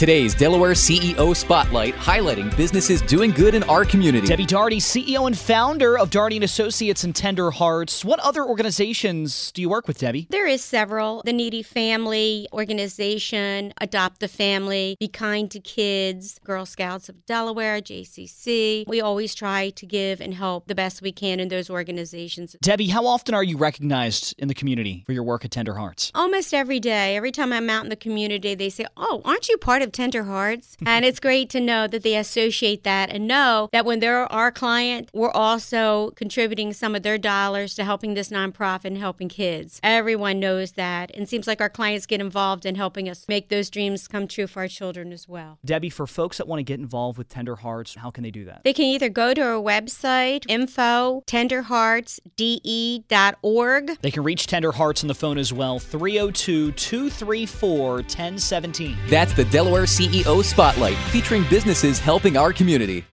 Today's Delaware CEO Spotlight, highlighting businesses doing good in our community. Debbie Daugherty, CEO and founder of Daugherty & Associates and Tender Hearts. What other organizations do you work with, Debbie? There is several. The Needy Family Organization, Adopt a Family, Be Kind to Kids, Girl Scouts of Delaware, JCC. We always try to give and help the best we can in those organizations. Debbie, how often are you recognized in the community for your work at Tender Hearts? Almost every day. Every time I'm out in the community, they say, "Oh, aren't you part of Tender Hearts?" And it's great to know that they associate that and know that when they're our client, we're also contributing some of their dollars to helping this nonprofit and helping kids. Everyone knows that. And it seems like our clients get involved in helping us make those dreams come true for our children as well. Debbie, for folks that want to get involved with Tender Hearts, how can they do that? They can either go to our website, info.tenderheartsde.org. They can reach Tender Hearts on the phone as well, 302-234-1017. That's the Delaware CEO Spotlight, featuring businesses helping our community.